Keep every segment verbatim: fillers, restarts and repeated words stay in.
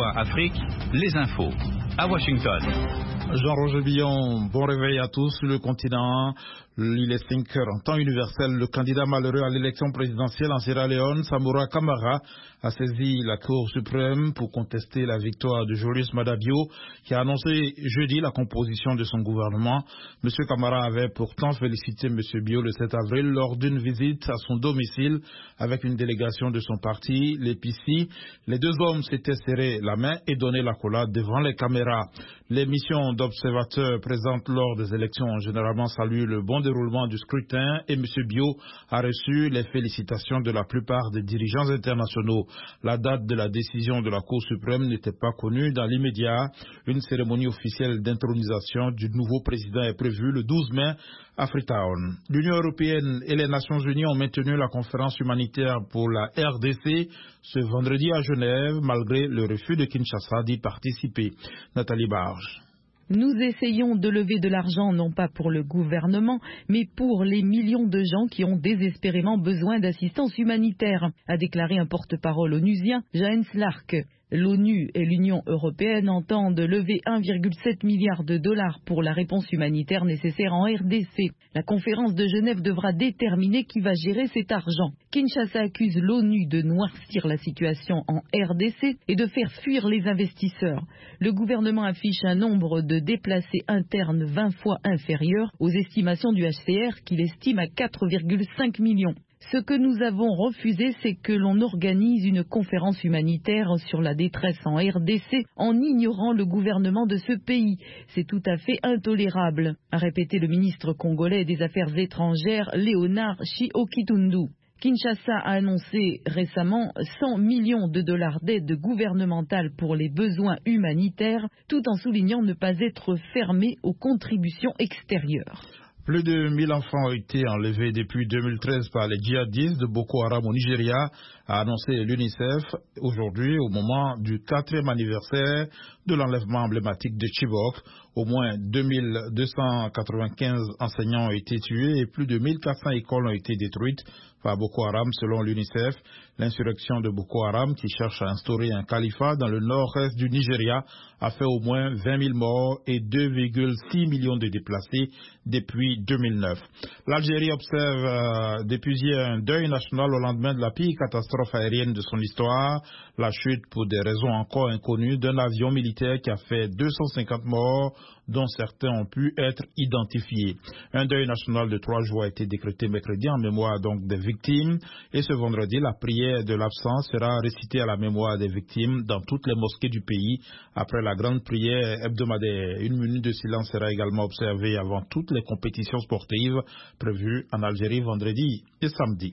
V O A Afrique, les infos. À Washington. Jean-Roger Billon, bon réveil à tous. Le continent, il est cinq heures en temps universel. Le candidat malheureux à l'élection présidentielle en Sierra Leone, Samura Kamara, a saisi la Cour suprême pour contester la victoire de Julius Maada Bio, qui a annoncé jeudi la composition de son gouvernement. M. Kamara avait pourtant félicité M. Bio le sept avril lors d'une visite à son domicile avec une délégation de son parti, l'E P C. Les deux hommes s'étaient serré la main et donné l'accolade devant les caméras. Les missions d'observateurs présentes lors des élections ont généralement salué le bon déroulement du scrutin et M. Bio a reçu les félicitations de la plupart des dirigeants internationaux. La date de la décision de la Cour suprême n'était pas connue dans l'immédiat. Une cérémonie officielle d'intronisation du nouveau président est prévue le douze mai à Freetown. L'Union européenne et les Nations unies ont maintenu la conférence humanitaire pour la R D C ce vendredi à Genève, malgré le refus de Kinshasa d'y participer. Nathalie Barge. Nous essayons de lever de l'argent non pas pour le gouvernement, mais pour les millions de gens qui ont désespérément besoin d'assistance humanitaire, a déclaré un porte-parole onusien, Jens Lark. L'ONU et l'Union européenne entendent lever un virgule sept milliard de dollars pour la réponse humanitaire nécessaire en R D C. La conférence de Genève devra déterminer qui va gérer cet argent. Kinshasa accuse l'ONU de noircir la situation en R D C et de faire fuir les investisseurs. Le gouvernement affiche un nombre de déplacés internes vingt fois inférieur aux estimations du H C R qu'il estime à quatre virgule cinq millions. Ce que nous avons refusé, c'est que l'on organise une conférence humanitaire sur la détresse en R D C en ignorant le gouvernement de ce pays. C'est tout à fait intolérable, a répété le ministre congolais des Affaires étrangères, Léonard Tshiokitundu. Kinshasa a annoncé récemment cent millions de dollars d'aide gouvernementale pour les besoins humanitaires, tout en soulignant ne pas être fermé aux contributions extérieures. Plus de mille enfants ont été enlevés depuis deux mille treize par les djihadistes de Boko Haram au Nigeria, a annoncé l'UNICEF aujourd'hui au moment du quatrième anniversaire de l'enlèvement emblématique de Chibok. Au moins deux mille deux cent quatre-vingt-quinze enseignants ont été tués et plus de mille quatre cents écoles ont été détruites par Boko Haram selon l'UNICEF. L'insurrection de Boko Haram, qui cherche à instaurer un califat dans le nord-est du Nigeria, a fait au moins vingt mille morts et deux virgule six millions de déplacés depuis deux mille neuf. L'Algérie observe euh, depuis hier un deuil national au lendemain de la pire catastrophe aérienne de son histoire, la chute pour des raisons encore inconnues d'un avion militaire qui a fait deux cent cinquante morts, dont certains ont pu être identifiés. Un deuil national de trois jours a été décrété mercredi en mémoire donc des victimes et ce vendredi, la prière de l'absence sera récitée à la mémoire des victimes dans toutes les mosquées du pays après la grande prière hebdomadaire. Une minute de silence sera également observée avant toutes les compétitions sportives prévues en Algérie vendredi et samedi.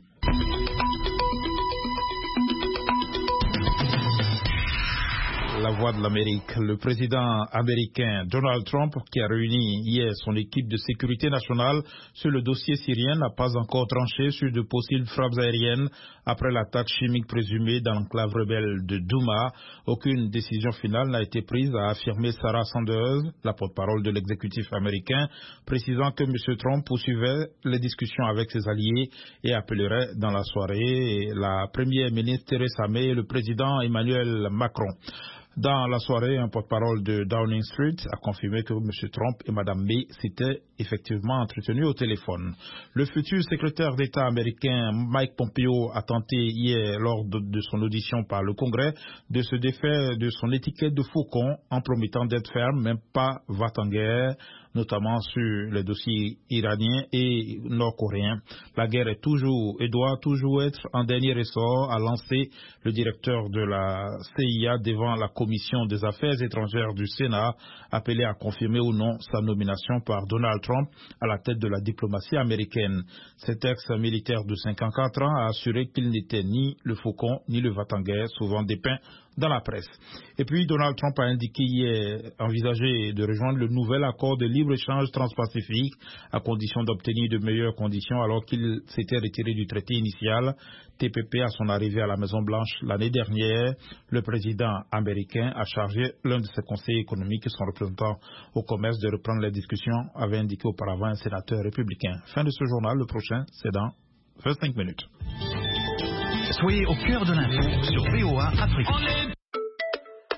La voix de l'Amérique. Le président américain Donald Trump, qui a réuni hier son équipe de sécurité nationale sur le dossier syrien, n'a pas encore tranché sur de possibles frappes aériennes après l'attaque chimique présumée dans l'enclave rebelle de Douma. Aucune décision finale n'a été prise, a affirmé Sarah Sanders, la porte-parole de l'exécutif américain, précisant que M. Trump poursuivait les discussions avec ses alliés et appellerait dans la soirée la première ministre Theresa May et le président Emmanuel Macron. Dans la soirée, un porte-parole de Downing Street a confirmé que M. Trump et Mme May s'étaient effectivement entretenus au téléphone. Le futur secrétaire d'État américain Mike Pompeo a tenté hier, lors de, de son audition par le Congrès, de se défaire de son étiquette de faucon en promettant d'être ferme, même pas va-t-en-guerre, notamment sur les dossiers iraniens et nord-coréens. La guerre est toujours et doit toujours être en dernier ressort, a lancé le directeur de la C I A devant la Commission des affaires étrangères du Sénat, appelé à confirmer ou non sa nomination par Donald Trump à la tête de la diplomatie américaine. Cet ex-militaire de cinquante-quatre ans a assuré qu'il n'était ni le faucon ni le va-t-en-guerre, souvent dépeint dans la presse. Et puis Donald Trump a indiqué hier envisager de rejoindre le nouvel accord de libre-échange transpacifique à condition d'obtenir de meilleures conditions alors qu'il s'était retiré du traité initial T P P à son arrivée à la Maison-Blanche l'année dernière. Le président américain a chargé l'un de ses conseillers économiques et son représentant au commerce de reprendre les discussions, avait indiqué auparavant un sénateur républicain. Fin de ce journal, le prochain c'est dans vingt-cinq minutes. Soyez au cœur de l'info sur V O A Afrique.